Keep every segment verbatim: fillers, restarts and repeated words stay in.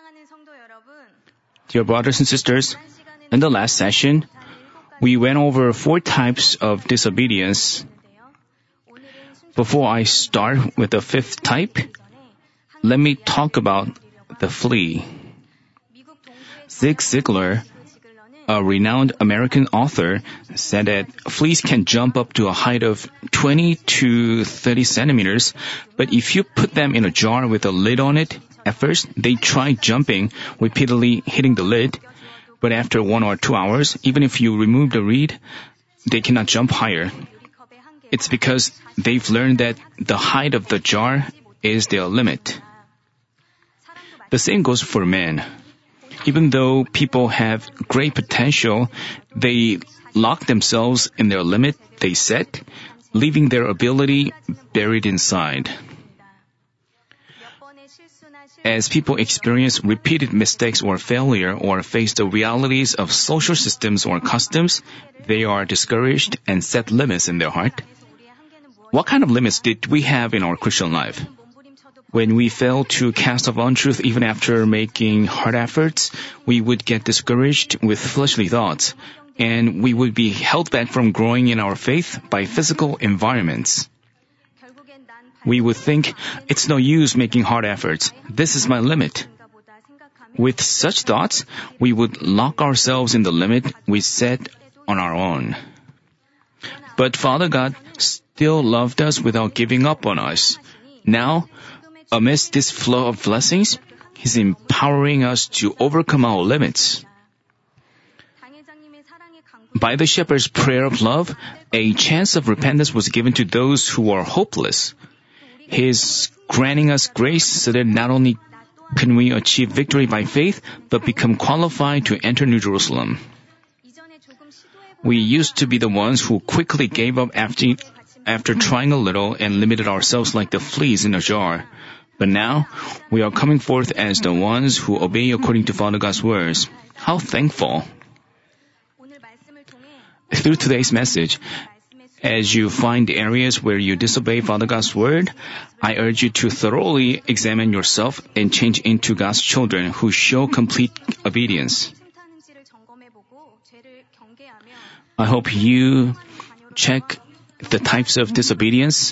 Dear brothers and sisters, in the last session, we went over four types of disobedience. Before I start with the fifth type, let me talk about the flea. Zig Ziglar, a renowned American author, said that fleas can jump up to a height of twenty to thirty centimeters, but if you put them in a jar with a lid on it, at first they try jumping, repeatedly hitting the lid, but after one or two hours, even if you remove the lid, they cannot jump higher. It's because they've learned that the height of the jar is their limit. The same goes for men. Even though people have great potential, they lock themselves in their limit they set, leaving their ability buried inside. As people experience repeated mistakes or failure or face the realities of social systems or customs, they are discouraged and set limits in their heart. What kind of limits did we have in our Christian life? When we fail to cast off untruth even after making hard efforts, we would get discouraged with fleshly thoughts, and we would be held back from growing in our faith by physical environments. We would think, it's no use making hard efforts. This is my limit. With such thoughts, we would lock ourselves in the limit we set on our own. But Father God still loved us without giving up on us. Now, amidst this flow of blessings, He's empowering us to overcome our limits. By the shepherd's prayer of love, a chance of repentance was given to those who are hopeless. He is granting us grace so that not only can we achieve victory by faith, but become qualified to enter New Jerusalem. We used to be the ones who quickly gave up after, after trying a little and limited ourselves like the fleas in a jar. But now, we are coming forth as the ones who obey according to Father God's words. How thankful! Through today's message, as you find areas where you disobey Father God's word, I urge you to thoroughly examine yourself and change into God's children who show complete obedience. I hope you check the types of disobedience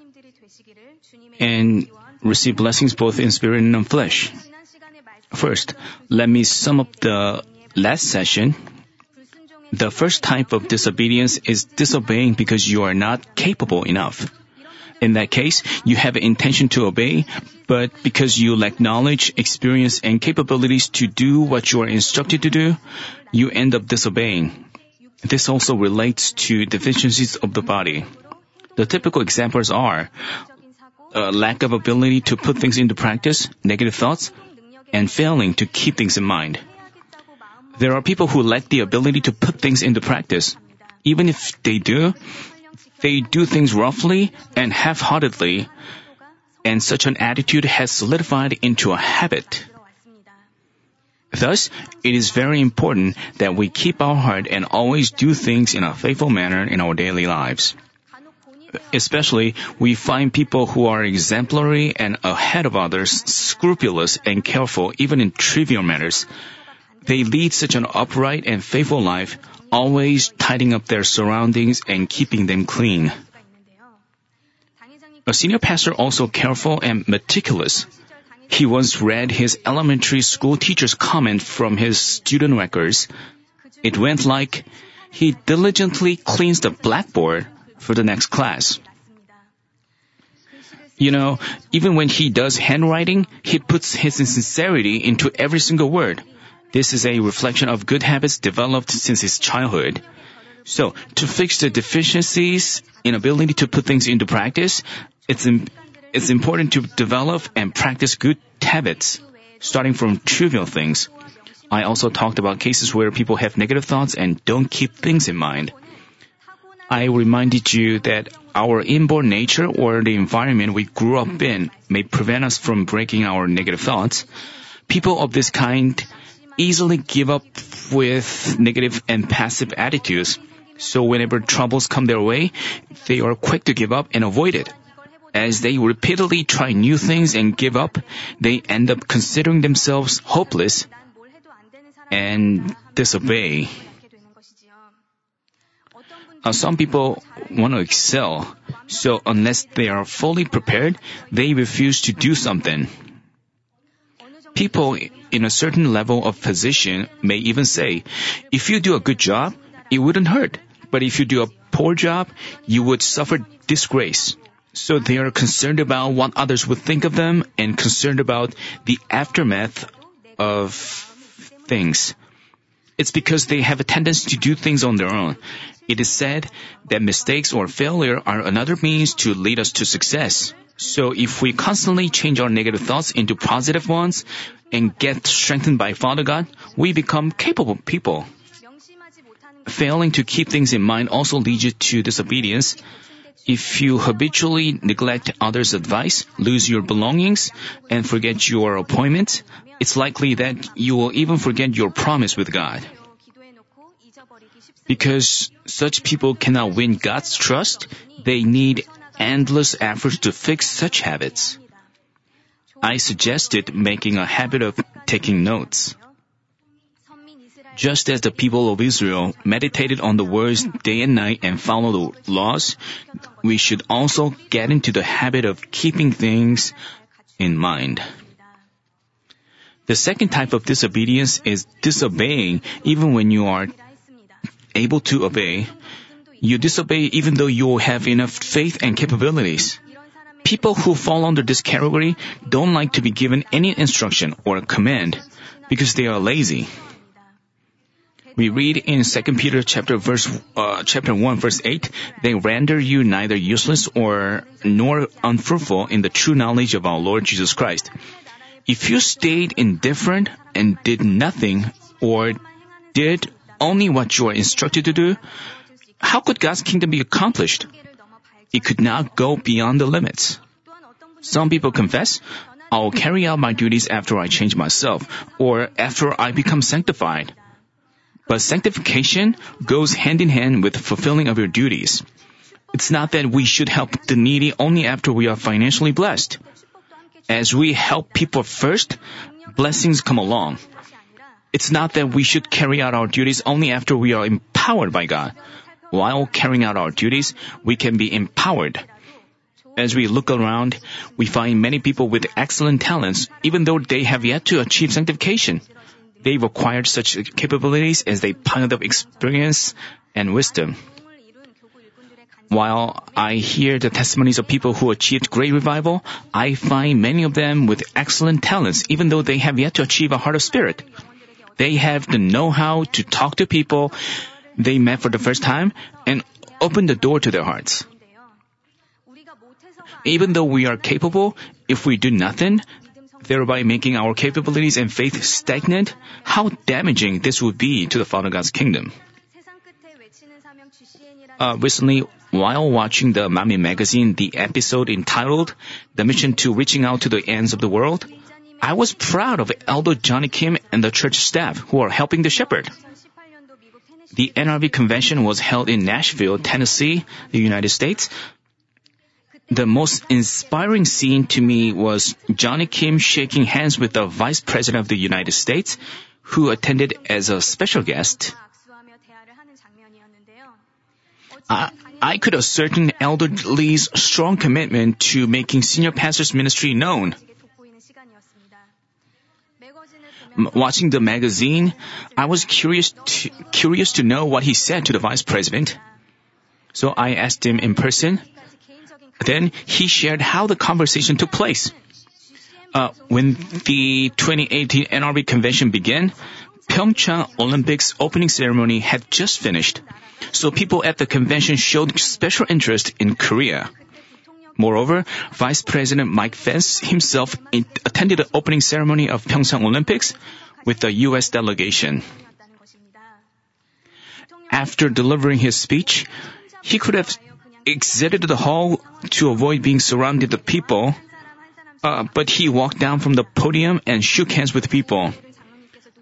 and receive blessings both in spirit and in flesh. First, let me sum up the last session. The first type of disobedience is disobeying because you are not capable enough. In that case, you have an intention to obey, but because you lack knowledge, experience, and capabilities to do what you are instructed to do, you end up disobeying. This also relates to deficiencies of the body. The typical examples are a lack of ability to put things into practice, negative thoughts, and failing to keep things in mind. There are people who lack the ability to put things into practice. Even if they do, they do things roughly and half-heartedly, and such an attitude has solidified into a habit. Thus, it is very important that we keep our heart and always do things in a faithful manner in our daily lives. Especially, we find people who are exemplary and ahead of others, scrupulous and careful even in trivial matters. They lead such an upright and faithful life, always tidying up their surroundings and keeping them clean. A senior pastor also careful and meticulous. He once read his elementary school teacher's comment from his student records. It went like, he diligently cleans the blackboard for the next class. You know, even when he does handwriting, he puts his sincerity into every single word. This is a reflection of good habits developed since his childhood. So, to fix the deficiencies, inability to put things into practice, it's, im- it's important to develop and practice good habits, starting from trivial things. I also talked about cases where people have negative thoughts and don't keep things in mind. I reminded you that our inborn nature or the environment we grew up in may prevent us from breaking our negative thoughts. People of this kind easily give up with negative and passive attitudes. So whenever troubles come their way, they are quick to give up and avoid it. As they repeatedly try new things and give up, they end up considering themselves hopeless and disobey. Uh, some people want to excel, so unless they are fully prepared, they refuse to do something. People in a certain level of position may even say, if you do a good job, it wouldn't hurt. But if you do a poor job, you would suffer disgrace. So they are concerned about what others would think of them and concerned about the aftermath of things. It's because they have a tendency to do things on their own. It is said that mistakes or failure are another means to lead us to success. So if we constantly change our negative thoughts into positive ones and get strengthened by Father God, we become capable people. Failing to keep things in mind also leads you to disobedience. If you habitually neglect others' advice, lose your belongings, and forget your appointment, it's likely that you will even forget your promise with God. Because such people cannot win God's trust, they need endless efforts to fix such habits. I suggested making a habit of taking notes. Just as the people of Israel meditated on the words day and night and followed the laws, we should also get into the habit of keeping things in mind. The second type of disobedience is disobeying even when you are able to obey. You disobey even though you have enough faith and capabilities. People who fall under this category don't like to be given any instruction or command because they are lazy. We read in Second Peter chapter verse uh, chapter one verse eight, they render you neither useless or nor unfruitful in the true knowledge of our Lord Jesus Christ. If you stayed indifferent and did nothing or did only what you are instructed to do, how could God's kingdom be accomplished? It could not go beyond the limits. Some people confess, I will carry out my duties after I change myself or after I become sanctified. But sanctification goes hand in hand with fulfilling of your duties. It's not that we should help the needy only after we are financially blessed. As we help people first, blessings come along. It's not that we should carry out our duties only after we are empowered by God. While carrying out our duties, we can be empowered. As we look around, we find many people with excellent talents, even though they have yet to achieve sanctification. They've acquired such capabilities as they piled up experience and wisdom. While I hear the testimonies of people who achieved great revival, I find many of them with excellent talents, even though they have yet to achieve a heart of spirit. They have the know-how to talk to people they met for the first time and open the door to their hearts. Even though we are capable, if we do nothing, thereby making our capabilities and faith stagnant, how damaging this would be to the Father God's kingdom. Uh, recently, while watching the Mami magazine, the episode entitled The Mission to Reaching Out to the Ends of the World, I was proud of Elder Johnny Kim and the church staff who are helping the shepherd. The N R V convention was held in Nashville, Tennessee, the United States. The most inspiring scene to me was Johnny Kim shaking hands with the Vice President of the United States, who attended as a special guest. I, I could ascertain Elder Lee's strong commitment to making senior pastor's ministry known. Watching the magazine, I was curious to, curious to know what he said to the Vice President. So I asked him in person. Then he shared how the conversation took place. Uh, when the twenty eighteen N R V convention began, Pyeongchang Olympics opening ceremony had just finished. So people at the convention showed special interest in Korea. Moreover, Vice President Mike Pence himself attended the opening ceremony of Pyeongchang Olympics with the U S delegation. After delivering his speech, he could have exited the hall to avoid being surrounded with people, uh, but he walked down from the podium and shook hands with people.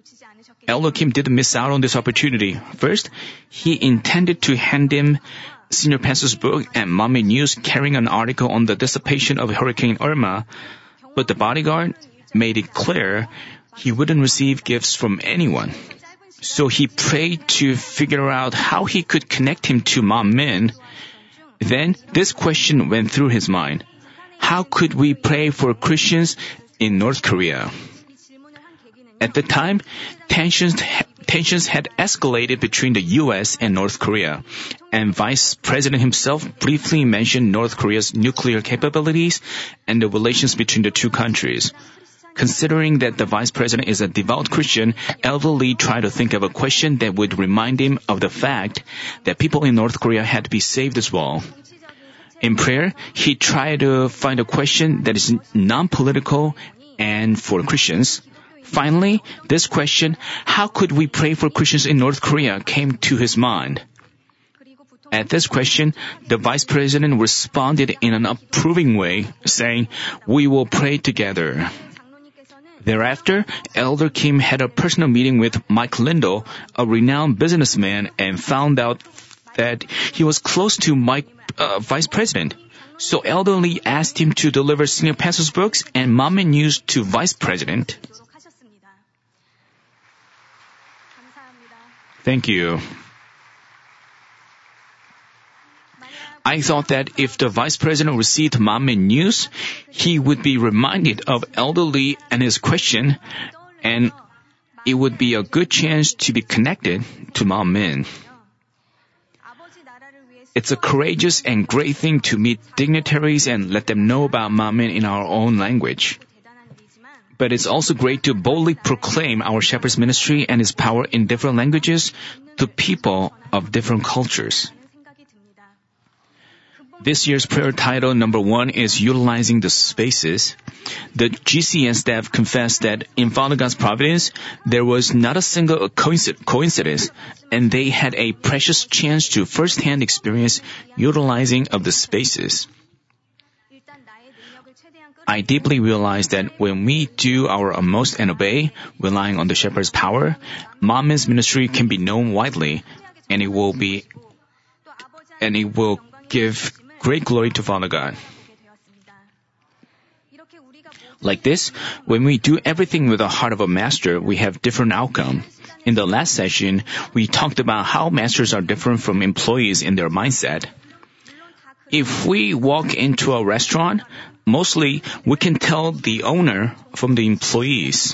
Elder Kim didn't miss out on this opportunity. First, he intended to hand him senior pastor's book and Mommy News carrying an article on the dissipation of Hurricane Irma, but the bodyguard made it clear he wouldn't receive gifts from anyone. So he prayed to figure out how he could connect him to Mom Min. Then this question went through his mind. How could we pray for Christians in North Korea? At the time, tensions, tensions had escalated between the U S and North Korea, and Vice President himself briefly mentioned North Korea's nuclear capabilities and the relations between the two countries. Considering that the Vice President is a devout Christian, Elder Lee tried to think of a question that would remind him of the fact that people in North Korea had to be saved as well. In prayer, he tried to find a question that is non-political and for Christians. Finally, this question, how could we pray for Christians in North Korea, came to his mind. At this question, the Vice President responded in an approving way, saying, "We will pray together." Thereafter, Elder Kim had a personal meeting with Mike Lindo, a renowned businessman, and found out that he was close to Mike, uh, Vice President. So Elder Lee asked him to deliver senior pastor's books and Mommy News to Vice President. Thank you. I thought that if the Vice President received Mommy News, he would be reminded of Elder Lee and his question, and it would be a good chance to be connected to Mom Min. It's a courageous and great thing to meet dignitaries and let them know about Mom Min in our own language. But it's also great to boldly proclaim our shepherd's ministry and his power in different languages to people of different cultures. This year's prayer title number one is Utilizing the Spaces. The G C N staff confessed that in Father God's providence, there was not a single coincidence, and they had a precious chance to first-hand experience utilizing of the spaces. I deeply realize that when we do our utmost and obey, relying on the shepherd's power, Mom Min's ministry can be known widely, and it will be, and it will give great glory to Father God. Like this, when we do everything with the heart of a master, we have different outcome. In the last session, we talked about how masters are different from employees in their mindset. If we walk into a restaurant, mostly we can tell the owner from the employees.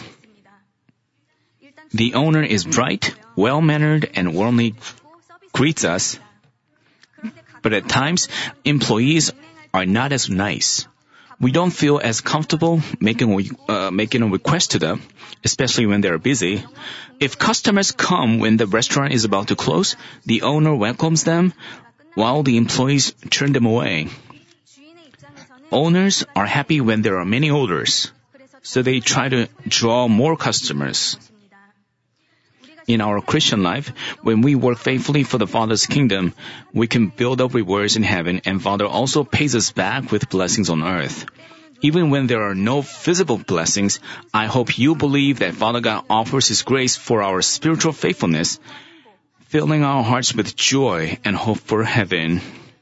The owner is bright, well-mannered, and warmly greets us. But at times, employees are not as nice. We don't feel as comfortable making, uh, making a request to them, especially when they're busy. If customers come when the restaurant is about to close, the owner welcomes them, while the employees turn them away. Owners are happy when there are many orders, so they try to draw more customers. In our Christian life, when we work faithfully for the Father's kingdom, we can build up rewards in heaven, and Father also pays us back with blessings on earth. Even when there are no visible blessings, I hope you believe that Father God offers His grace for our spiritual faithfulness, filling our hearts with joy and hope for heaven.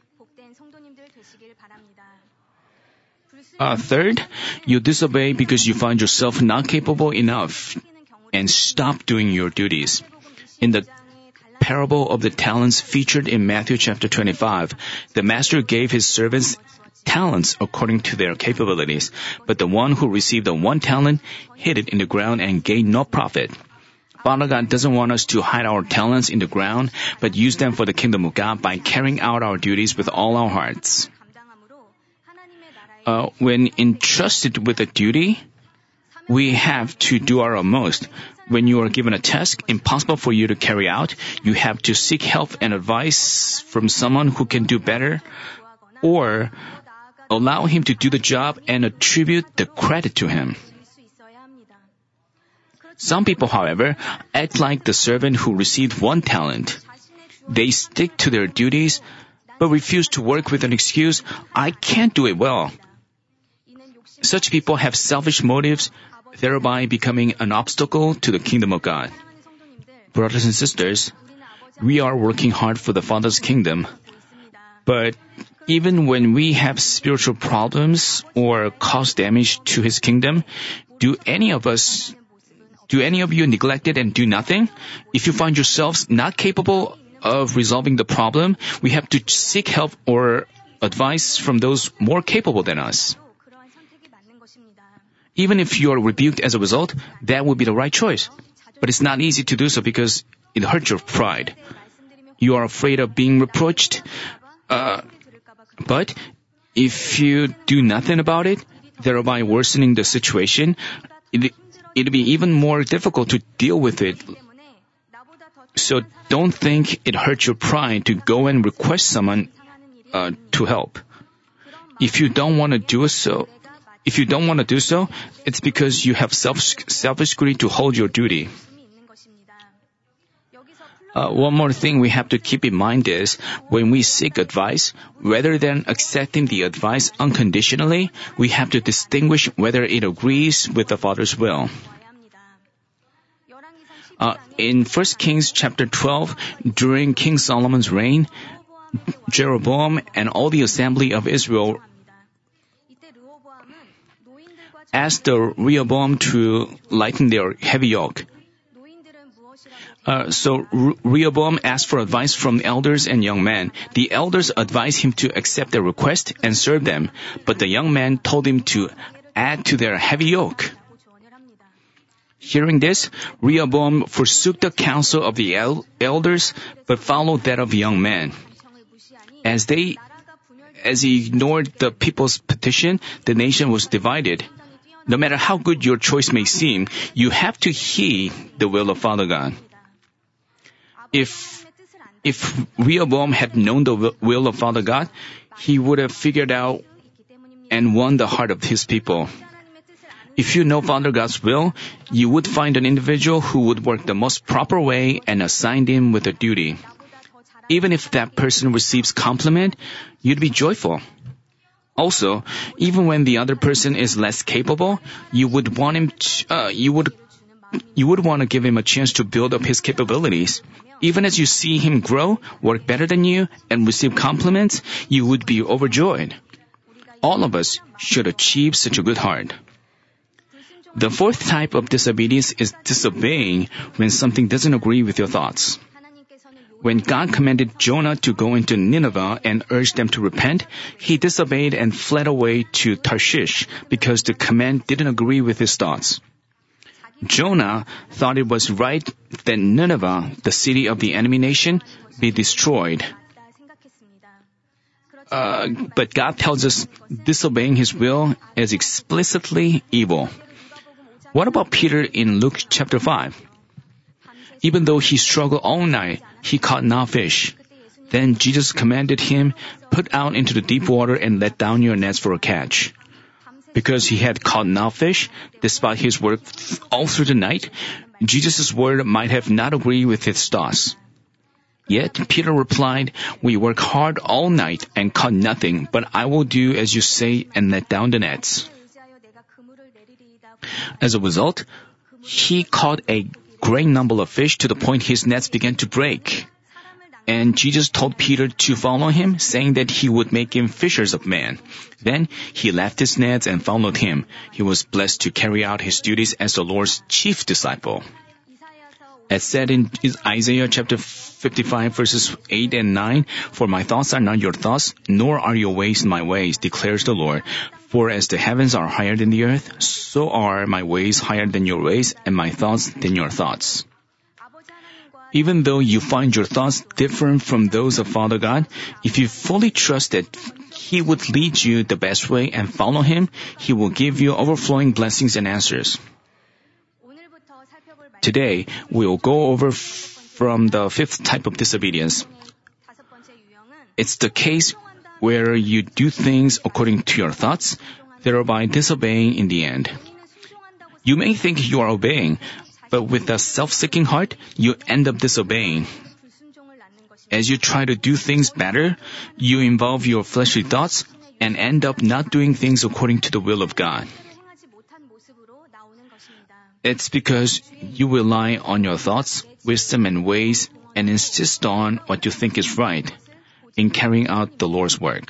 Uh, third, you disobey because you find yourself not capable enough and stop doing your duties. In the parable of the talents featured in Matthew chapter twenty-five, the master gave his servants talents according to their capabilities, but the one who received the one talent hid it in the ground and gained no profit. Father God doesn't want us to hide our talents in the ground, but use them for the kingdom of God by carrying out our duties with all our hearts. Uh, when entrusted with a duty, we have to do our utmost. When you are given a task impossible for you to carry out, you have to seek help and advice from someone who can do better, or allow him to do the job and attribute the credit to him. Some people, however, act like the servant who received one talent. They stick to their duties, but refuse to work with an excuse, "I can't do it well." Such people have selfish motives, thereby becoming an obstacle to the kingdom of God. Brothers and sisters, we are working hard for the Father's kingdom, But even when we have spiritual problems or cause damage to His kingdom, do any of us, do any of you neglect it and do nothing? If you find yourselves not capable of resolving the problem, we have to seek help or advice from those more capable than us. Even if you are rebuked as a result, that would be the right choice. But it's not easy to do so because it hurts your pride. You are afraid of being reproached. Uh, but if you do nothing about it, thereby worsening the situation, it, it'll be even more difficult to deal with it. So don't think it hurts your pride to go and request someone uh, to help. If you don't want to do so, if you don't want to do so, it's because you have self selfish greed to hold your duty. Uh, one more thing we have to keep in mind is, when we seek advice, rather than accepting the advice unconditionally, we have to distinguish whether it agrees with the Father's will. Uh, in First Kings chapter twelve, during King Solomon's reign, Jeroboam and all the assembly of Israel asked the Rehoboam to lighten their heavy yoke. Uh, so Rehoboam asked for advice from elders and young men. The elders advised him to accept their request and serve them, but the young men told him to add to their heavy yoke. Hearing this, Rehoboam forsook the counsel of the el- elders, but followed that of young men. As they, as he ignored the people's petition, the nation was divided. No matter how good your choice may seem, you have to heed the will of Father God. If, if Rehoboam had known the will of Father God, he would have figured out and won the heart of his people. If you know Father God's will, you would find an individual who would work the most proper way and assign him with a duty. Even if that person receives compliment, you'd be joyful. Also, even when the other person is less capable, you would want him to, uh, you would you would want to give him a chance to build up his capabilities. Even as you see him grow, work better than you, and receive compliments, you would be overjoyed. All of us should achieve such a good heart. The fourth type of disobedience is disobeying when something doesn't agree with your thoughts. When God commanded Jonah to go into Nineveh and urge them to repent, he disobeyed and fled away to Tarshish because the command didn't agree with his thoughts. Jonah thought it was right that Nineveh, the city of the enemy nation, be destroyed. Uh, but God tells us disobeying His will is explicitly evil. What about Peter in Luke chapter five? Even though he struggled all night, he caught no fish. Then Jesus commanded him, "Put out into the deep water and let down your nets for a catch." Because he had caught no fish, despite his work all through the night, Jesus' word might have not agreed with his thoughts. Yet Peter replied, "We work hard all night and caught nothing, but I will do as you say and let down the nets." As a result, he caught a great number of fish to the point his nets began to break. And Jesus told Peter to follow him, saying that he would make him fishers of men. Then he left his nets and followed him. He was blessed to carry out his duties as the Lord's chief disciple. As said in Isaiah chapter fifty-five verses eight and nine, "For my thoughts are not your thoughts, nor are your ways my ways, declares the Lord. For as the heavens are higher than the earth, so are my ways higher than your ways, and my thoughts than your thoughts." Even though you find your thoughts different from those of Father God, if you fully trust that He would lead you the best way and follow Him, He will give you overflowing blessings and answers. Today, we will go over from the fifth type of disobedience. It's the case where you do things according to your thoughts, thereby disobeying in the end. You may think you are obeying, but with a self-seeking heart, you end up disobeying. As you try to do things better, you involve your fleshly thoughts and end up not doing things according to the will of God. It's because you rely on your thoughts, wisdom, and ways and insist on what you think is right. in carrying out the Lord's work.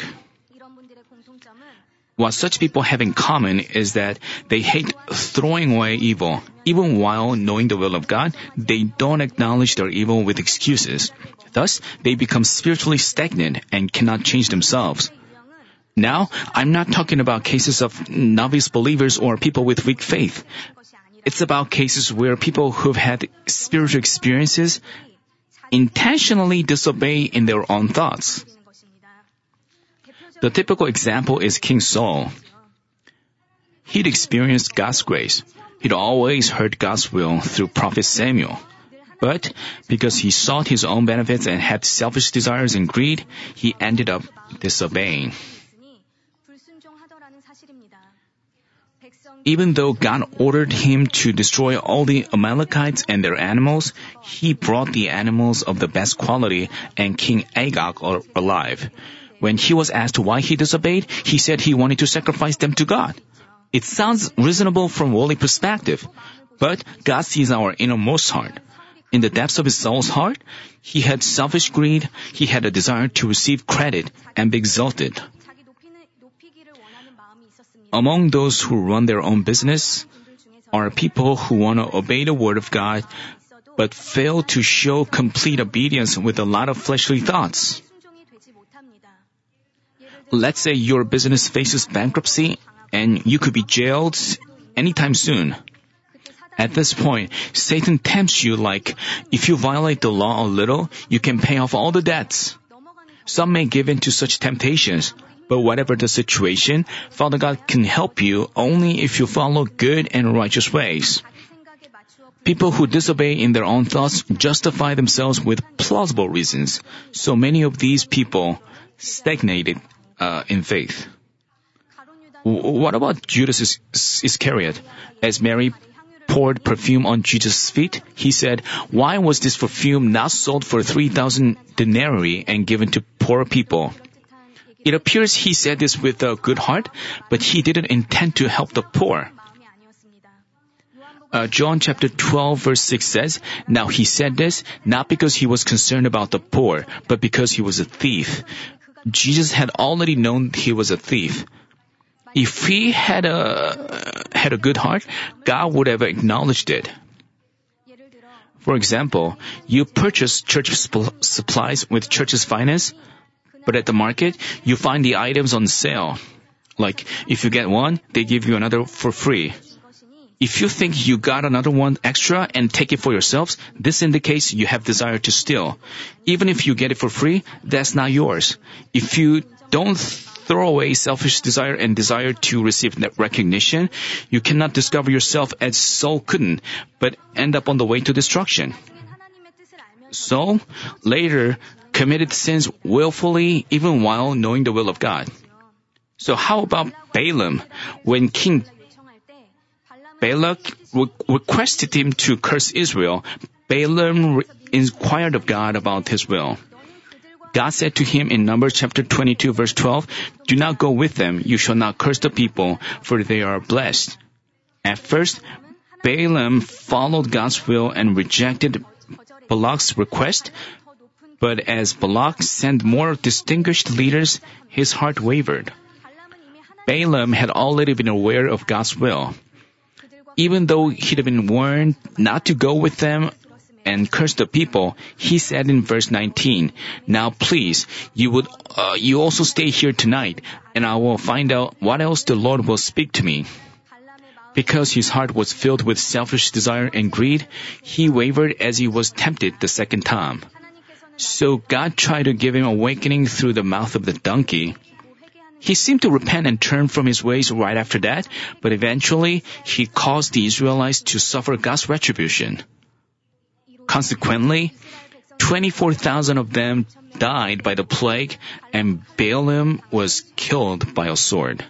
What such people have in common is that they hate throwing away evil. Even while knowing the will of God, they don't acknowledge their evil with excuses. Thus, they become spiritually stagnant and cannot change themselves. Now, I'm not talking about cases of novice believers or people with weak faith. It's about cases where people who've had spiritual experiences intentionally disobey in their own thoughts. The typical example is King Saul. He'd experienced God's grace. He'd always heard God's will through prophet Samuel. But because he sought his own benefits and had selfish desires and greed, he ended up disobeying. Even though God ordered him to destroy all the Amalekites and their animals, he brought the animals of the best quality and King Agag alive. When he was asked why he disobeyed, he said he wanted to sacrifice them to God. It sounds reasonable from worldly perspective, but God sees our innermost heart. In the depths of his soul's heart, he had selfish greed, he had a desire to receive credit and be exalted. Among those who run their own business are people who want to obey the word of God, but fail to show complete obedience with a lot of fleshly thoughts. Let's say your business faces bankruptcy and you could be jailed anytime soon. At this point, Satan tempts you like, if you violate the law a little, you can pay off all the debts. Some may give in to such temptations, but whatever the situation, Father God can help you only if you follow good and righteous ways. People who disobey in their own thoughts justify themselves with plausible reasons. So many of these people stagnated uh, in faith. What about Judas Iscariot? As Mary poured perfume on Jesus' feet, he said, "Why was this perfume not sold for three thousand denarii and given to poor people?" It appears he said this with a good heart, but he didn't intend to help the poor. Uh, John chapter twelve verse six says, "Now he said this not because he was concerned about the poor, but because he was a thief." Jesus had already known he was a thief. If he had a, had a good heart, God would have acknowledged it. For example, you purchase church sp- supplies with church's finance, but at the market, you find the items on sale. Like, if you get one, they give you another for free. If you think you got another one extra and take it for yourselves, this indicates you have desire to steal. Even if you get it for free, that's not yours. If you don't throw away selfish desire and desire to receive recognition, you cannot discover yourself as Saul couldn't, but end up on the way to destruction. Saul later committed sins willfully even while knowing the will of God. So how about Balaam? When King Balak re- requested him to curse Israel, Balaam re- inquired of God about his will. God said to him in Numbers chapter twenty-two verse twelve, "Do not go with them, you shall not curse the people, for they are blessed." At first, Balaam followed God's will and rejected Balak's request, but as Balak sent more distinguished leaders, his heart wavered. Balaam had already been aware of God's will. Even though he'd been warned not to go with them and curse the people, he said in verse nineteen, "Now please, you would uh, you also stay here tonight, and I will find out what else the Lord will speak to me." Because his heart was filled with selfish desire and greed, he wavered as he was tempted the second time. So God tried to give him awakening through the mouth of the donkey. He seemed to repent and turn from his ways right after that, but eventually he caused the Israelites to suffer God's retribution. Consequently, twenty-four thousand of them died by the plague, and Balaam was killed by a sword.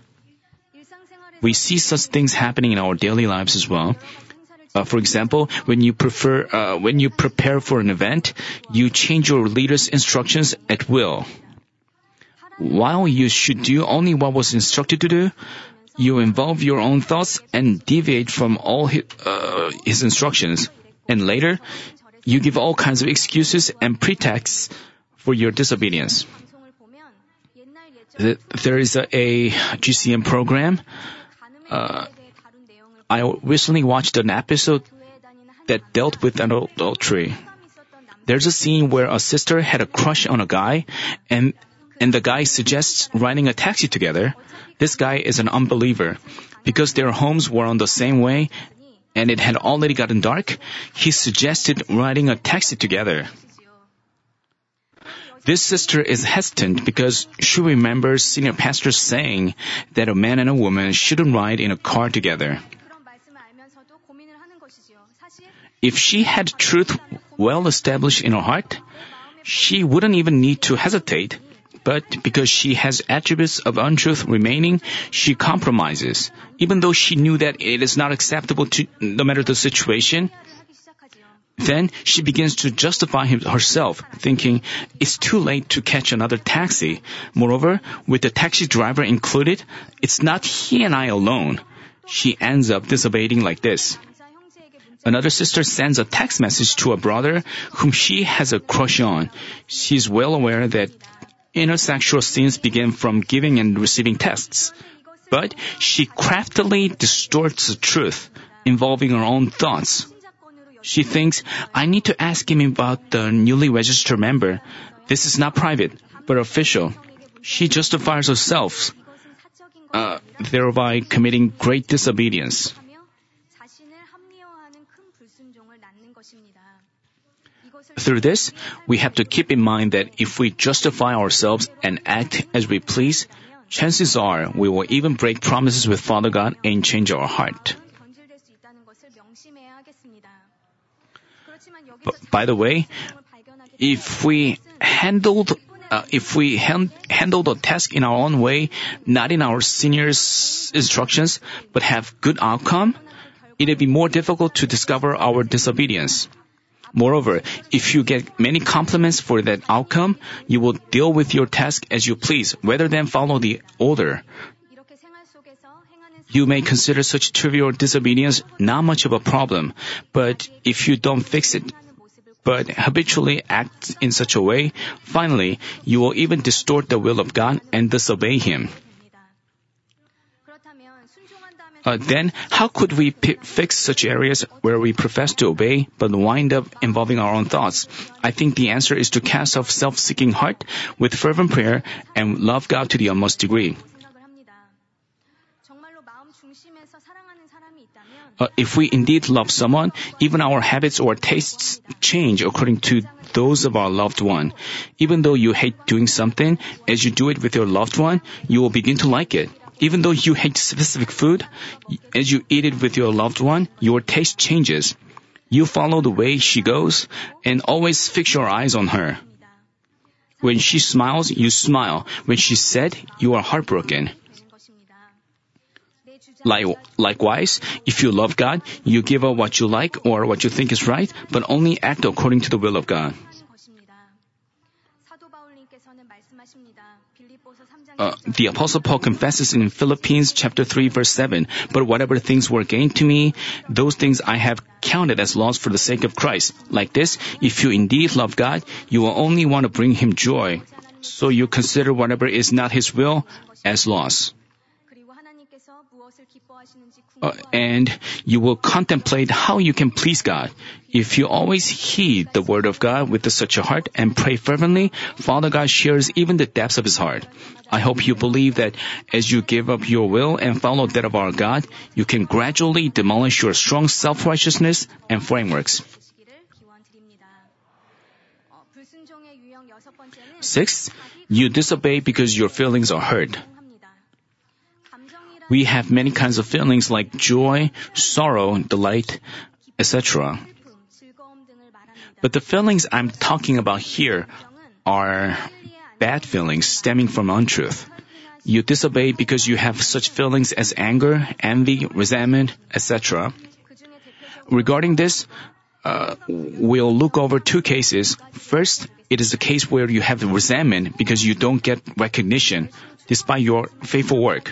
We see such things happening in our daily lives as well. Uh, for example, when you prefer, uh, when you prepare for an event, you change your leader's instructions at will. While you should do only what was instructed to do, you involve your own thoughts and deviate from all his, uh, his instructions. And later, you give all kinds of excuses and pretexts for your disobedience. There is a, a G C M program. Uh, I recently watched an episode that dealt with adultery. There's a scene where a sister had a crush on a guy, and and the guy suggests riding a taxi together. This guy is an unbeliever. Because their homes were on the same way, and it had already gotten dark, he suggested riding a taxi together. This sister is hesitant because she remembers senior pastors saying that a man and a woman shouldn't ride in a car together. If she had truth well established in her heart, she wouldn't even need to hesitate. But because she has attributes of untruth remaining, she compromises, even though she knew that it is not acceptable to no matter the situation. Then she begins to justify him, herself, thinking it's too late to catch another taxi. Moreover, with the taxi driver included, it's not he and I alone. She ends up disobeying like this. Another sister sends a text message to a brother whom she has a crush on. She's well aware that intersexual scenes begin from giving and receiving texts. But she craftily distorts the truth, involving her own thoughts. She thinks, I need to ask him about the newly registered member. This is not private, but official. She justifies herself, uh, thereby committing great disobedience. Through this, we have to keep in mind that if we justify ourselves and act as we please, chances are we will even break promises with Father God and change our heart. But by the way, if we handled uh, if we hand, handle the task in our own way, not in our seniors' instructions, but have good outcome, it will be more difficult to discover our disobedience. Moreover, if you get many compliments for that outcome, you will deal with your task as you please, rather than follow the order. You may consider such trivial disobedience not much of a problem, but if you don't fix it, but habitually act in such a way, finally, you will even distort the will of God and disobey Him. Uh, then, how could we p- fix such areas where we profess to obey but wind up involving our own thoughts? I think the answer is to cast off self-seeking heart with fervent prayer and love God to the utmost degree. Uh, if we indeed love someone, even our habits or tastes change according to those of our loved one. Even though you hate doing something, as you do it with your loved one, you will begin to like it. Even though you hate specific food, as you eat it with your loved one, your taste changes. You follow the way she goes and always fix your eyes on her. When she smiles, you smile. When she's sad, you are heartbroken. Likewise, if you love God, you give up what you like or what you think is right, but only act according to the will of God. Uh, the Apostle Paul confesses in Philippians chapter three verse seven, but whatever things were gained to me, those things I have counted as loss for the sake of Christ. Like this, if you indeed love God, you will only want to bring Him joy. So you consider whatever is not His will as loss. Uh, and you will contemplate how you can please God. If you always heed the word of God with such a heart and pray fervently, Father God shares even the depths of His heart. I hope you believe that as you give up your will and follow that of our God, you can gradually demolish your strong self-righteousness and frameworks. Sixth, you disobey because your feelings are hurt. We have many kinds of feelings like joy, sorrow, delight, et cetera. But the feelings I'm talking about here are bad feelings stemming from untruth. You disobey because you have such feelings as anger, envy, resentment, et cetera. Regarding this, uh, we'll look over two cases. First, it is a case where you have resentment because you don't get recognition despite your faithful work.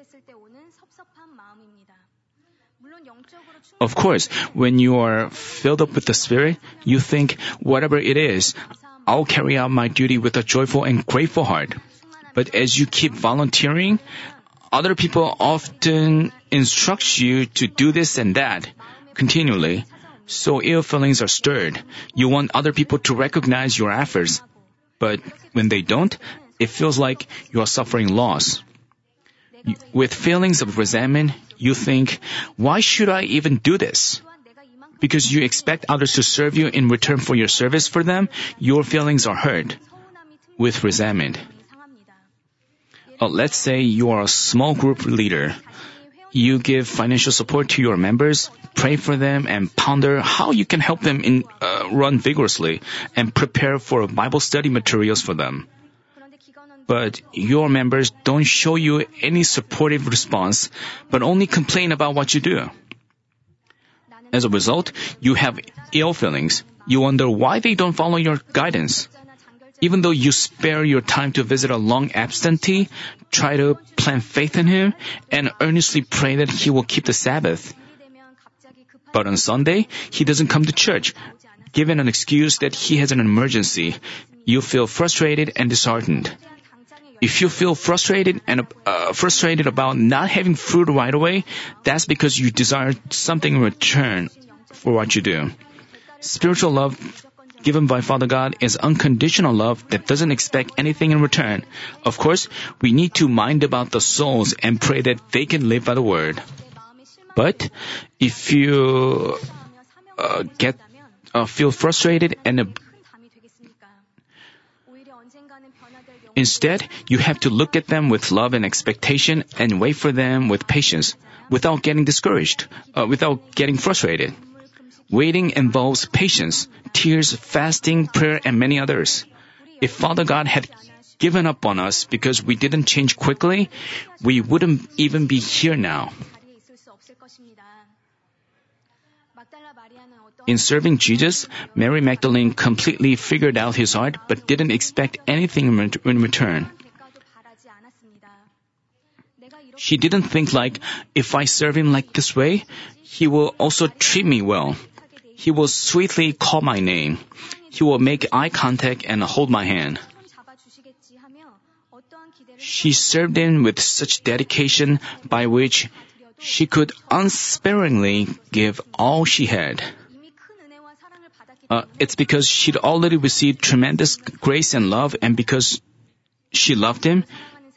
Of course, when you are filled up with the Spirit, you think, whatever it is, I'll carry out my duty with a joyful and grateful heart. But as you keep volunteering, other people often instruct you to do this and that continually. So ill feelings are stirred. You want other people to recognize your efforts. But when they don't, it feels like you are suffering loss. With feelings of resentment, you think, why should I even do this? Because you expect others to serve you in return for your service for them, your feelings are hurt with resentment. Uh, let's say you are a small group leader. You give financial support to your members, pray for them, and ponder how you can help them in, uh, run vigorously and prepare for Bible study materials for them. But your members don't show you any supportive response, but only complain about what you do. As a result, you have ill feelings. You wonder why they don't follow your guidance. Even though you spare your time to visit a long absentee, try to plant faith in him, and earnestly pray that he will keep the Sabbath. But on Sunday, he doesn't come to church, given an excuse that he has an emergency. You feel frustrated and disheartened. If you feel frustrated and uh, frustrated about not having food right away, that's because you desire something in return for what you do. Spiritual love given by Father God is unconditional love that doesn't expect anything in return. Of course, we need to mind about the souls and pray that they can live by the word. But if you uh, get uh, feel frustrated and uh, instead, you have to look at them with love and expectation and wait for them with patience, without getting discouraged, uh, without getting frustrated. Waiting involves patience, tears, fasting, prayer, and many others. If Father God had given up on us because we didn't change quickly, we wouldn't even be here now. In serving Jesus, Mary Magdalene completely figured out his heart but didn't expect anything in return. She didn't think like, if I serve him like this way, he will also treat me well. He will sweetly call my name. He will make eye contact and hold my hand. She served him with such dedication by which she could unsparingly give all she had. Uh, it's because she'd already received tremendous grace and love, and because she loved him.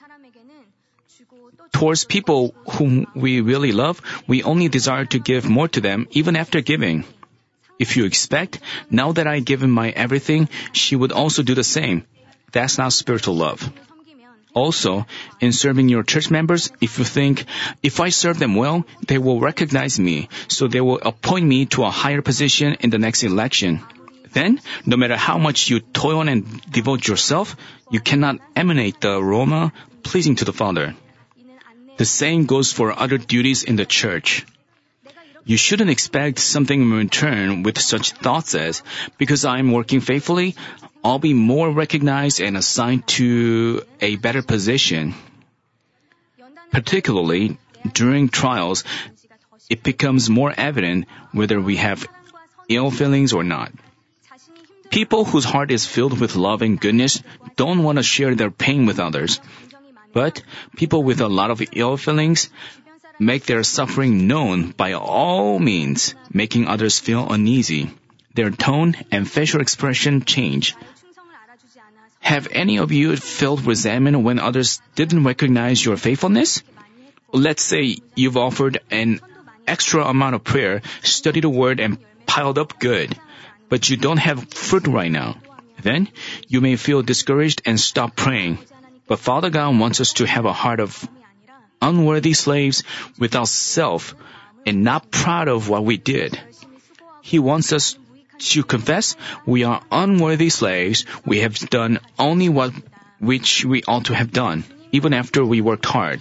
Towards people whom we really love, we only desire to give more to them even after giving. If you expect, now that I give him my everything, she would also do the same. That's not spiritual love. Also, in serving your church members, if you think, if I serve them well, they will recognize me, so they will appoint me to a higher position in the next election. Then, no matter how much you toil and devote yourself, you cannot emanate the aroma pleasing to the Father. The same goes for other duties in the church. You shouldn't expect something in return with such thoughts as, because I am working faithfully, I'll be more recognized and assigned to a better position. Particularly, during trials, it becomes more evident whether we have ill feelings or not. People whose heart is filled with love and goodness don't want to share their pain with others. But people with a lot of ill feelings make their suffering known by all means, making others feel uneasy. Their tone and facial expression change. Have any of you felt resentment when others didn't recognize your faithfulness? Let's say you've offered an extra amount of prayer, studied the word, and piled up good, but you don't have fruit right now. Then, you may feel discouraged and stop praying. But Father God wants us to have a heart of unworthy slaves without self and not proud of what we did. He wants us to confess we are unworthy slaves. We have done only what which we ought to have done, even after we worked hard.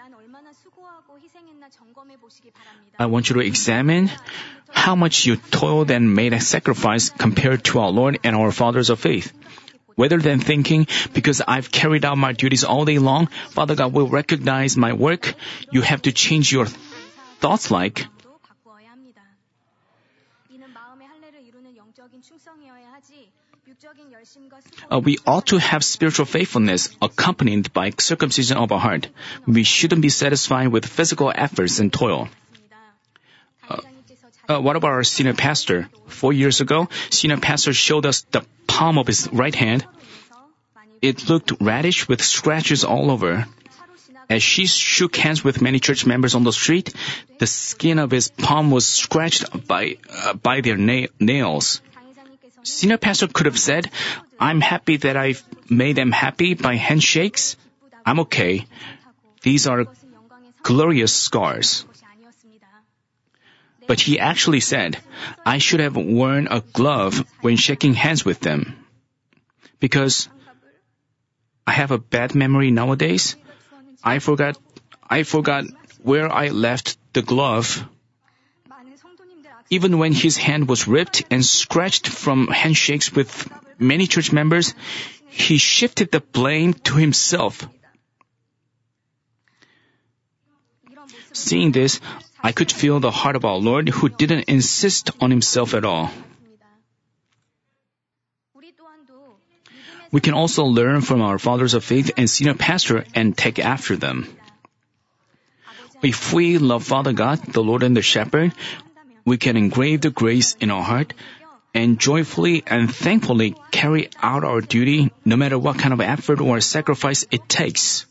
I want you to examine how much you toiled and made a sacrifice compared to our Lord and our fathers of faith. Rather than thinking, because I've carried out my duties all day long, Father God will recognize my work, you have to change your thoughts like, Uh, we ought to have spiritual faithfulness accompanied by circumcision of our heart. We shouldn't be satisfied with physical efforts and toil. Uh, uh, what about our senior pastor? Four years ago, senior pastor showed us the palm of his right hand. It looked reddish with scratches all over. As she shook hands with many church members on the street, the skin of his palm was scratched by uh, by their na- nails. Senior pastor could have said, "I'm happy that I've made them happy by handshakes. I'm okay. These are glorious scars." But he actually said, "I should have worn a glove when shaking hands with them. Because I have a bad memory nowadays. I forgot, I forgot where I left the glove." Even when his hand was ripped and scratched from handshakes with many church members, he shifted the blame to himself. Seeing this, I could feel the heart of our Lord, who didn't insist on himself at all. We can also learn from our fathers of faith and senior pastor and take after them. If we love Father God, the Lord and the Shepherd, we can engrave the grace in our heart and joyfully and thankfully carry out our duty no matter what kind of effort or sacrifice it takes.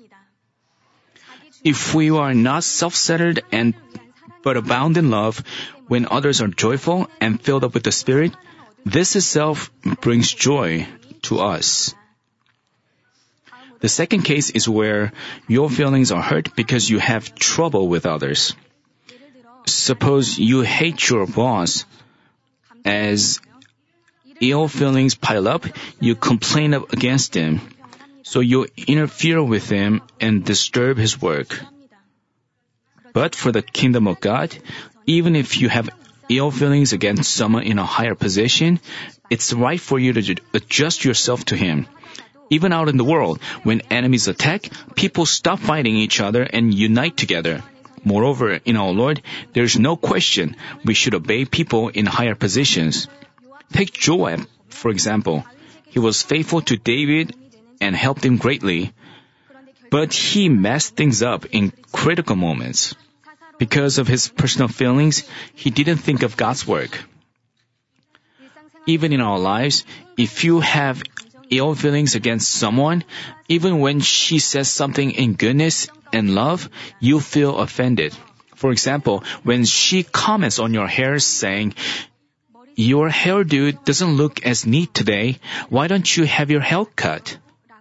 If we are not self-centered and but abound in love, when others are joyful and filled up with the Spirit, this itself brings joy to us. The second case is where your feelings are hurt because you have trouble with others. Suppose you hate your boss. As ill feelings pile up, you complain against him. So you interfere with him and disturb his work. But for the kingdom of God, even if you have ill feelings against someone in a higher position, it's right for you to adjust yourself to him. Even out in the world, when enemies attack, people stop fighting each other and unite together. Moreover, in our Lord, there is no question we should obey people in higher positions. Take Joab, for example. He was faithful to David and helped him greatly. But he messed things up in critical moments. Because of his personal feelings, he didn't think of God's work. Even in our lives, if you have ill feelings against someone, even when she says something in goodness and love, you feel offended. For example, when she comments on your hair saying, "Your hairdo doesn't look as neat today. Why don't you have your hair cut?"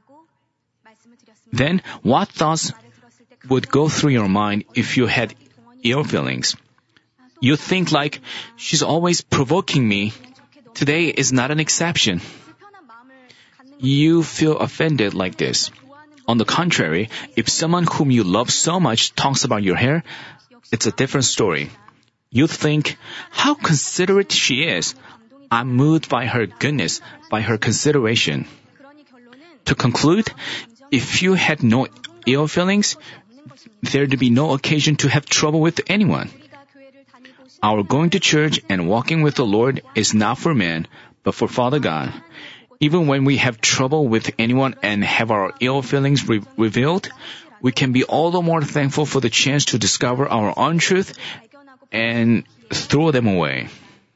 Then, what thoughts would go through your mind if you had ill feelings? You think like, "She's always provoking me. Today is not an exception." You feel offended like this. On the contrary, if someone whom you love so much talks about your hair, it's a different story. You think, "How considerate she is. I'm moved by her goodness, by her consideration." To conclude, if you had no ill feelings, there'd be no occasion to have trouble with anyone. Our going to church and walking with the Lord is not for man, but for Father God. Even when we have trouble with anyone and have our ill feelings re- revealed, we can be all the more thankful for the chance to discover our untruth and throw them away.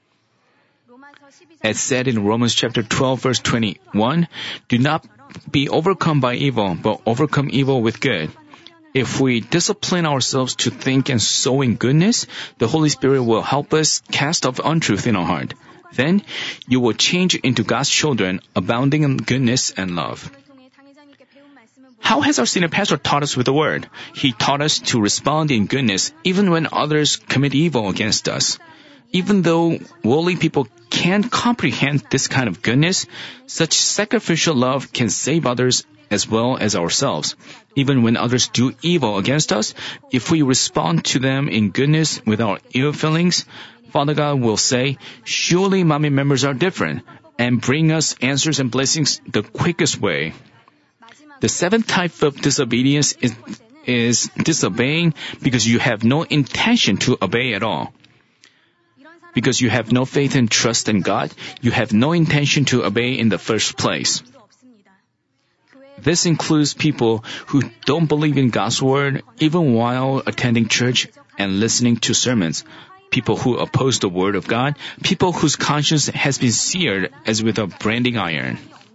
As said in Romans chapter twelve verse twenty-one, "Do not be overcome by evil, but overcome evil with good." If we discipline ourselves to think and sow in goodness, the Holy Spirit will help us cast off untruth in our heart. Then, you will change into God's children, abounding in goodness and love. How has our senior pastor taught us with the Word? He taught us to respond in goodness even when others commit evil against us. Even though worldly people can't comprehend this kind of goodness, such sacrificial love can save others as well as ourselves. Even when others do evil against us, if we respond to them in goodness with our ill feelings, Father God will say, "Surely mommy members are different," and bring us answers and blessings the quickest way. The seventh type of disobedience is, is disobeying because you have no intention to obey at all. Because you have no faith and trust in God, you have no intention to obey in the first place. This includes people who don't believe in God's word even while attending church and listening to sermons, people who oppose the word of God, people whose conscience has been seared as with a branding iron.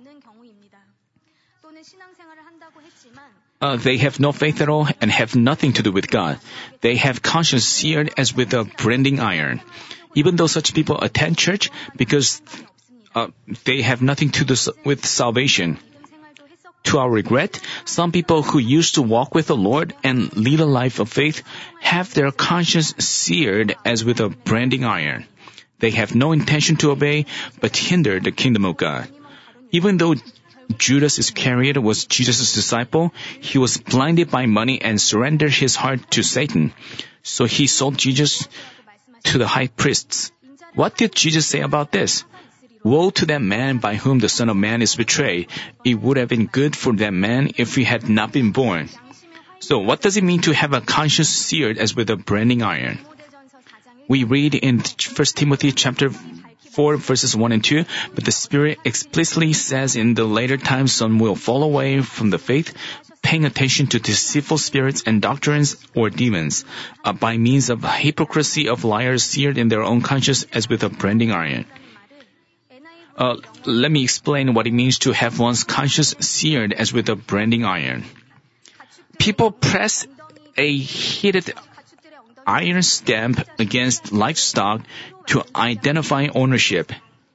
Uh, they have no faith at all and have nothing to do with God. They have conscience seared as with a branding iron. Even though such people attend church because uh, they have nothing to do with salvation. To our regret, some people who used to walk with the Lord and lead a life of faith have their conscience seared as with a branding iron. They have no intention to obey, but hinder the kingdom of God. Even though Judas Iscariot was Jesus' disciple, he was blinded by money and surrendered his heart to Satan. So he sold Jesus to the high priests. What did Jesus say about this? Woe to that man by whom the Son of Man is betrayed. It would have been good for that man if he had not been born. So what does it mean to have a conscience seared as with a branding iron? We read in First Timothy chapter four verses one and two, but the Spirit explicitly says in the later times some will fall away from the faith, paying attention to deceitful spirits and doctrines or demons, uh, by means of hypocrisy of liars seared in their own conscience as with a branding iron. Uh, let me explain what it means to have one's conscience seared as with a branding iron. People press a heated iron stamp against livestock to identify ownership.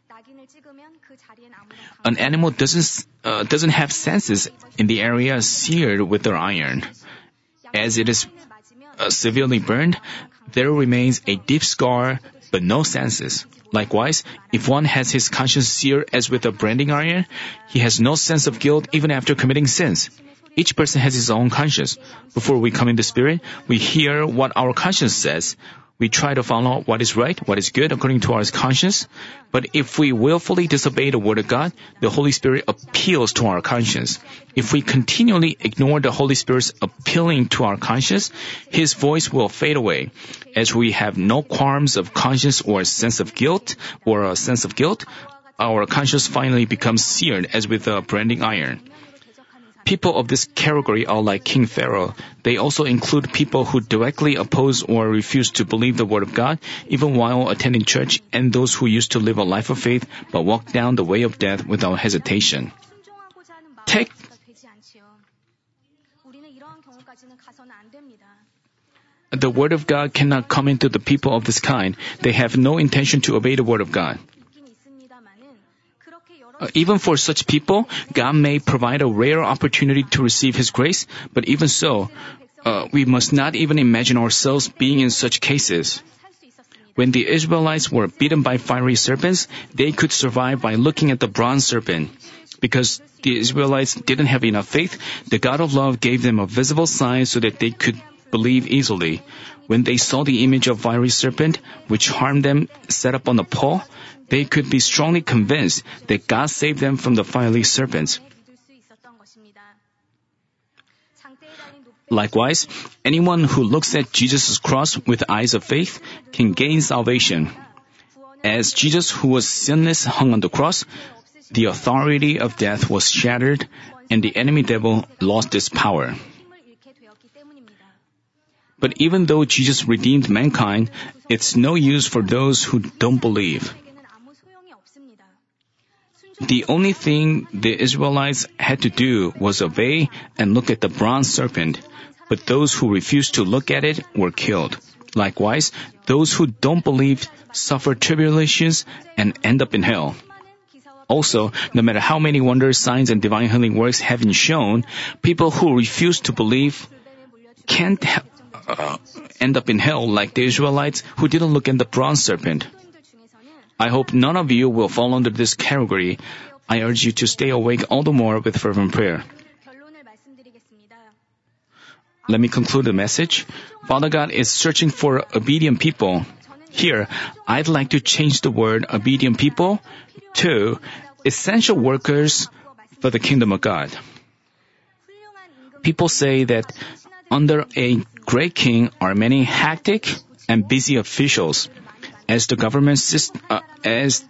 An animal doesn't uh, doesn't have senses in the area seared with the iron. As it is uh, severely burned, there remains a deep scar but no senses. Likewise, if one has his conscience seared as with a branding iron, he has no sense of guilt even after committing sins. Each person has his own conscience. Before we come in the Spirit, we hear what our conscience says. We try to follow what is right, what is good according to our conscience. But if we willfully disobey the Word of God, the Holy Spirit appeals to our conscience. If we continually ignore the Holy Spirit's appealing to our conscience, His voice will fade away. As we have no qualms of conscience or a sense of guilt, or a sense of guilt, our conscience finally becomes seared as with a branding iron. People of this category are like King Pharaoh. They also include people who directly oppose or refuse to believe the Word of God, even while attending church, and those who used to live a life of faith but walk down the way of death without hesitation. Take The Word of God cannot come into the people of this kind. They have no intention to obey the Word of God. Uh, even for such people, God may provide a rare opportunity to receive His grace, but even so, uh, we must not even imagine ourselves being in such cases. When the Israelites were beaten by fiery serpents, they could survive by looking at the bronze serpent. Because the Israelites didn't have enough faith, the God of love gave them a visible sign so that they could believe easily. When they saw the image of fiery serpent, which harmed them, set up on a pole, they could be strongly convinced that God saved them from the fiery serpents. Likewise, anyone who looks at Jesus' cross with eyes of faith can gain salvation. As Jesus, who was sinless, hung on the cross, the authority of death was shattered, and the enemy devil lost its power. But even though Jesus redeemed mankind, it's no use for those who don't believe. The only thing the Israelites had to do was obey and look at the bronze serpent, but those who refused to look at it were killed. Likewise, those who don't believe suffer tribulations and end up in hell. Also, no matter how many wonders, signs, and divine healing works have been shown, people who refuse to believe can't uh, end up in hell like the Israelites who didn't look at the bronze serpent. I hope none of you will fall under this category. I urge you to stay awake all the more with fervent prayer. Let me conclude the message. Father God is searching for obedient people. Here, I'd like to change the word obedient people to essential workers for the kingdom of God. People say that under a great king are many hectic and busy officials, As the government system, uh, as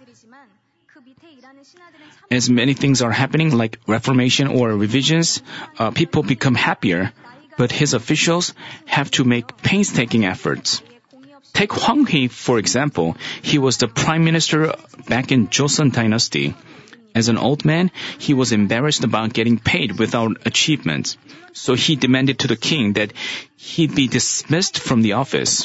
as many things are happening, like reformation or revisions, uh, people become happier, but his officials have to make painstaking efforts. Take Hwang Hui, for example. He was the prime minister back in Joseon Dynasty. As an old man, he was embarrassed about getting paid without achievements. So he demanded to the king that he be dismissed from the office.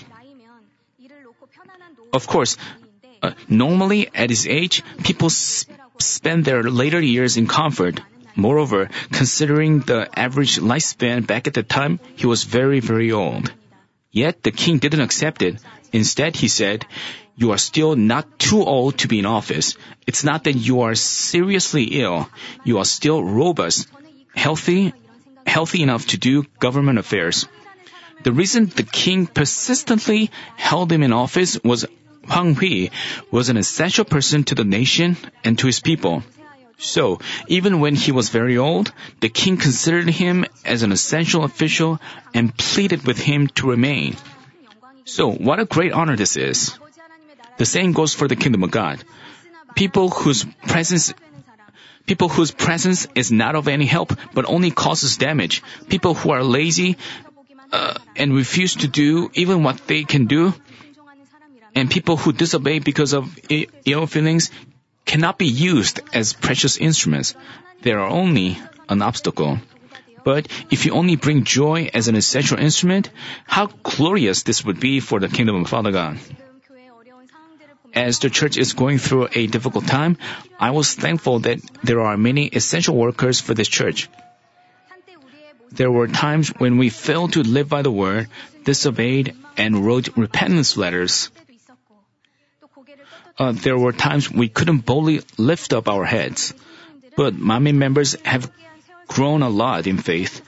Of course, uh, normally at his age, people sp- spend their later years in comfort. Moreover, considering the average lifespan back at the time, he was very, very old. Yet the king didn't accept it. Instead, he said, "You are still not too old to be in office. It's not that you are seriously ill. You are still robust, healthy, healthy enough to do government affairs." The reason the king persistently held him in office was Hwang Hui was an essential person to the nation and to his people. So, even when he was very old, the king considered him as an essential official and pleaded with him to remain. So, what a great honor this is. The same goes for the kingdom of God. People whose presence People whose presence is not of any help but only causes damage. People who are lazy uh, and refuse to do even what they can do. And people who disobey because of ill feelings cannot be used as precious instruments. They are only an obstacle. But if you only bring joy as an essential instrument, how glorious this would be for the kingdom of Father God. As the church is going through a difficult time, I was thankful that there are many essential workers for this church. There were times when we failed to live by the word, disobeyed, and wrote repentance letters. Uh, there were times we couldn't boldly lift up our heads. But Manmin members have grown a lot in faith.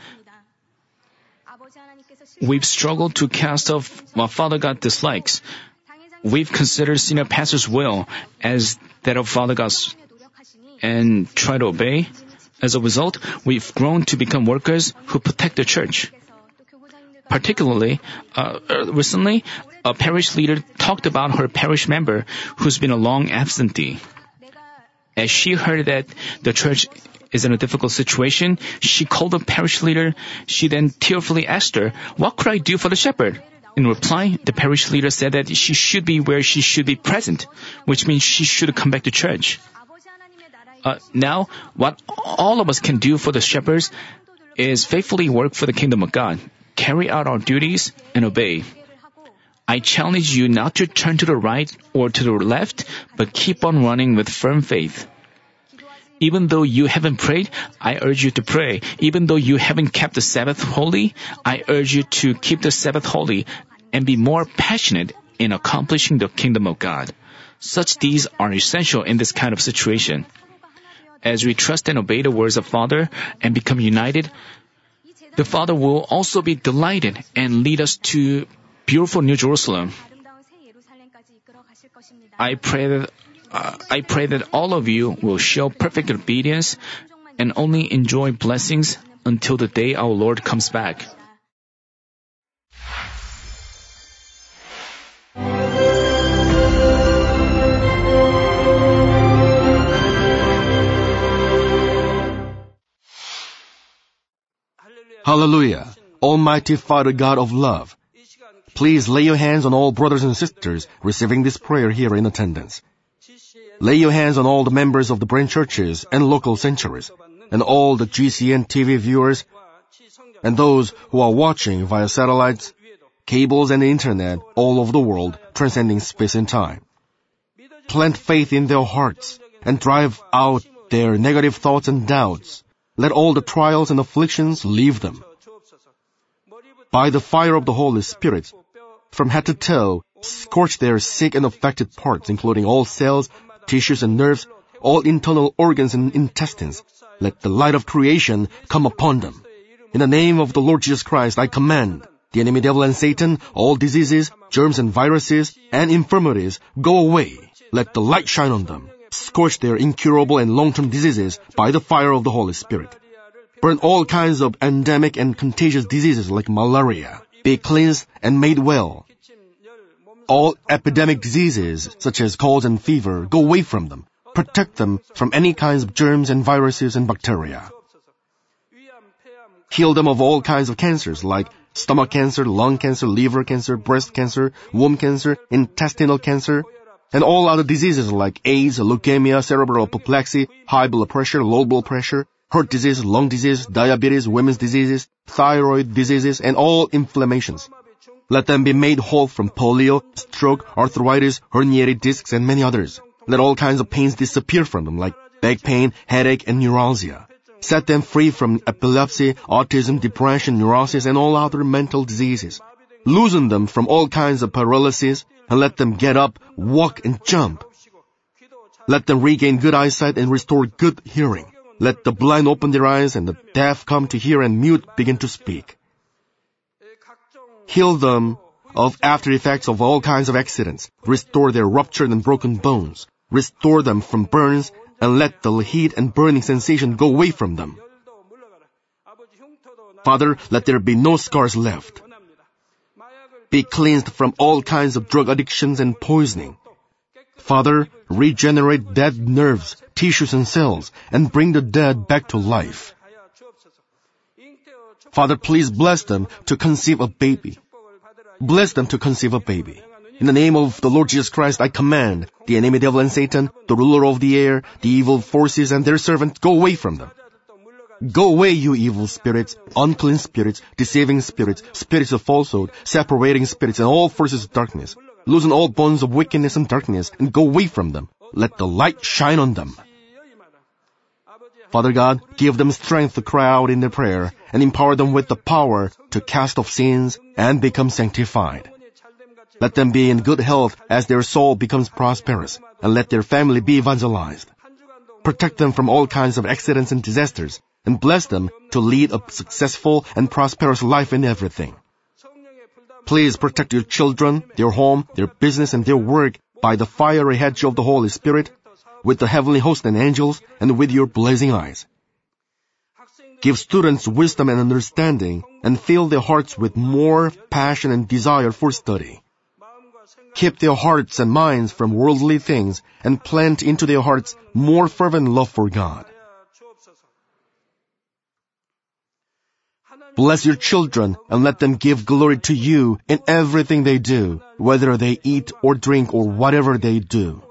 We've struggled to cast off what Father God dislikes. We've considered senior pastor's will as that of Father God's and try to obey. As a result, we've grown to become workers who protect the church. Particularly, uh, recently, a parish leader talked about her parish member who's been a long absentee. As she heard that the church is in a difficult situation, she called the parish leader. She then tearfully asked her, "What could I do for the shepherd?" In reply, the parish leader said that she should be where she should be present, which means she should come back to church. Uh, now, what all of us can do for the shepherds is faithfully work for the kingdom of God, carry out our duties, and obey. I challenge you not to turn to the right or to the left, but keep on running with firm faith. Even though you haven't prayed, I urge you to pray. Even though you haven't kept the Sabbath holy, I urge you to keep the Sabbath holy and be more passionate in accomplishing the kingdom of God. Such deeds are essential in this kind of situation. As we trust and obey the words of Father and become united, the Father will also be delighted and lead us to beautiful New Jerusalem. I pray that uh, I pray that all of you will show perfect obedience and only enjoy blessings until the day our Lord comes back. Hallelujah! Almighty Father God of love, please lay your hands on all brothers and sisters receiving this prayer here in attendance. Lay your hands on all the members of the branch churches and local sanctuaries, and all the G C N T V viewers, and those who are watching via satellites, cables, and the internet all over the world, transcending space and time. Plant faith in their hearts and drive out their negative thoughts and doubts. Let all the trials and afflictions leave them. By the fire of the Holy Spirit, from head to toe, scorch their sick and affected parts, including all cells, tissues and nerves, all internal organs and intestines. Let the light of creation come upon them. In the name of the Lord Jesus Christ, I command the enemy devil and Satan, all diseases, germs and viruses, and infirmities, go away. Let the light shine on them. Scorch their incurable and long-term diseases by the fire of the Holy Spirit. Burn all kinds of endemic and contagious diseases like malaria. Be cleansed and made well. all epidemic diseases, such as colds and fever, go away from them. Protect them from any kinds of germs and viruses and bacteria. Heal them of all kinds of cancers, like stomach cancer, lung cancer, liver cancer, breast cancer, womb cancer, intestinal cancer, and all other diseases like AIDS, leukemia, cerebral apoplexy, high blood pressure, low blood pressure, heart disease, lung disease, diabetes, women's diseases, thyroid diseases, and all inflammations. Let them be made whole from polio, stroke, arthritis, herniated discs, and many others. Let all kinds of pains disappear from them, like back pain, headache, and neuralgia. Set them free from epilepsy, autism, depression, neurosis, and all other mental diseases. Loosen them from all kinds of paralysis, and let them get up, walk, and jump. Let them regain good eyesight and restore good hearing. Let the blind open their eyes and the deaf come to hear and mute begin to speak. Heal them of after effects of all kinds of accidents. Restore their ruptured and broken bones. Restore them from burns and let the heat and burning sensation go away from them. Father, let there be no scars left. Be cleansed from all kinds of drug addictions and poisoning. Father, regenerate dead nerves, tissues, and cells, and bring the dead back to life. Father, please bless them to conceive a baby. Bless them to conceive a baby. In the name of the Lord Jesus Christ, I command the enemy devil and Satan, the ruler of the air, the evil forces, and their servants, go away from them. Go away, you evil spirits, unclean spirits, deceiving spirits, spirits of falsehood, separating spirits, and all forces of darkness. Loosen all bonds of wickedness and darkness, and go away from them. Let the light shine on them. Father God, give them strength to cry out in their prayer, and empower them with the power to cast off sins and become sanctified. Let them be in good health as their soul becomes prosperous, and let their family be evangelized. Protect them from all kinds of accidents and disasters, and bless them to lead a successful and prosperous life in everything. Please protect your children, their home, their business, and their work by the fiery hedge of the Holy Spirit, with the heavenly host and angels, and with your blazing eyes. Give students wisdom and understanding, and fill their hearts with more passion and desire for study. Keep their hearts and minds from worldly things, and plant into their hearts more fervent love for God. Bless your children, and let them give glory to you in everything they do, whether they eat or drink or whatever they do.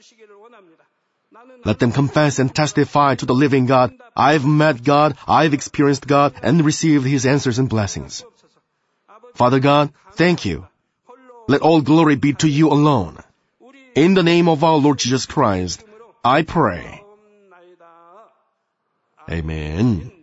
Let them confess and testify to the living God, I've met God, I've experienced God, and received His answers and blessings. Father God, thank you. Let all glory be to you alone. In the name of our Lord Jesus Christ, I pray. Amen.